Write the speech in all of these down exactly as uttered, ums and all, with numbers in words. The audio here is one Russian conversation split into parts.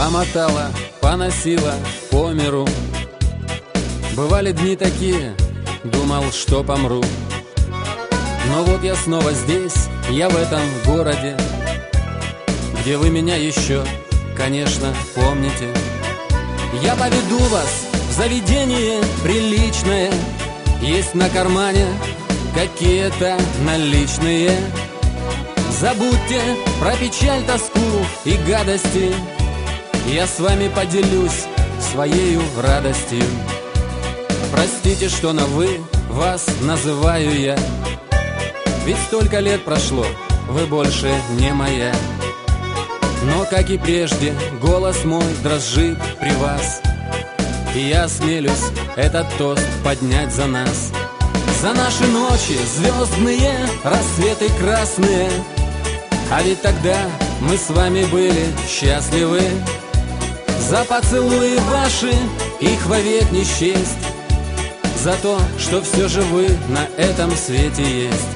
помотала, поносила по миру. Бывали дни такие, думал, что помру. Но вот я снова здесь, я в этом городе, где вы меня еще, конечно, помните. Я поведу вас в заведение приличное, есть на кармане какие-то наличные. Забудьте про печаль, тоску и гадости, я с вами поделюсь своею радостью. Простите, что на «вы» вас называю я, ведь столько лет прошло, вы больше не моя. Но, как и прежде, голос мой дрожит при вас, и я осмелюсь этот тост поднять за нас. За наши ночи звездные, рассветы красные, а ведь тогда мы с вами были счастливы. За поцелуи ваши, их вовек не счесть, за то, что все же вы на этом свете есть.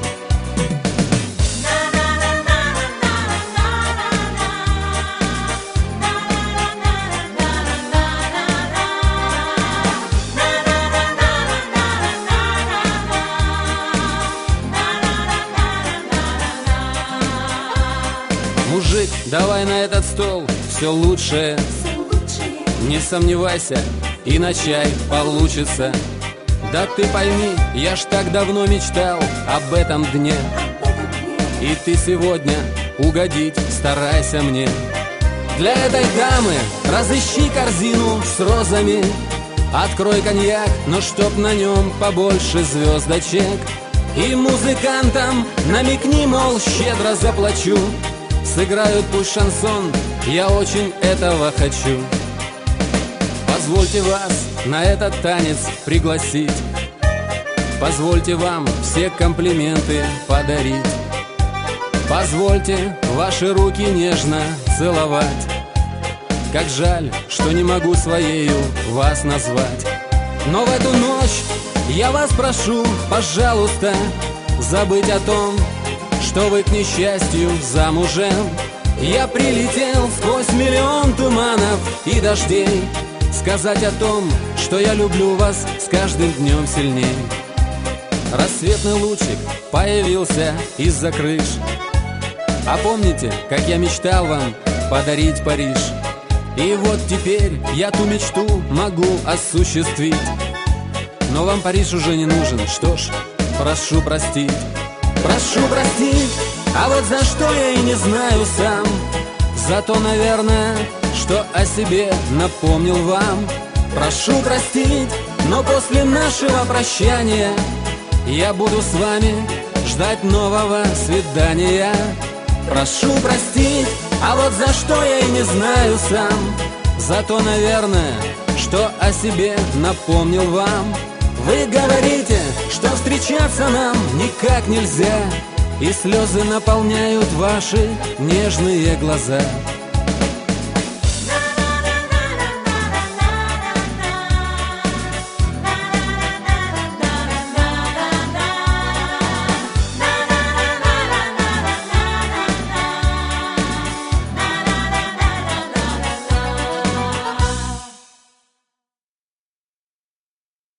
Мужик, давай на этот стол все лучшее, не сомневайся, и на чай получится. Да ты пойми, я ж так давно мечтал об этом дне, и ты сегодня угодить старайся мне. Для этой дамы разыщи корзину с розами, открой коньяк, но чтоб на нем побольше звездочек. И музыкантам намекни, мол, щедро заплачу, сыграют пусть шансон, я очень этого хочу. Позвольте вас на этот танец пригласить, позвольте вам все комплименты подарить, позвольте ваши руки нежно целовать. Как жаль, что не могу своею вас назвать. Но в эту ночь я вас прошу, пожалуйста, забыть о том, что вы, к несчастью, замужем. Я прилетел сквозь миллион туманов и дождей, сказать о том, что я люблю вас с каждым днем сильней. Рассветный лучик появился из-за крыш, а помните, как я мечтал вам подарить Париж? И вот теперь я ту мечту могу осуществить, но вам Париж уже не нужен, что ж, прошу простить. Прошу простить, а вот за что я и не знаю сам. Зато, наверное, что о себе напомнил вам. Прошу простить, но после нашего прощания я буду с вами ждать нового свидания. Прошу простить, а вот за что я и не знаю сам. Зато, наверное, что о себе напомнил вам. Вы говорите, что встречаться нам никак нельзя, и слезы наполняют ваши нежные глаза.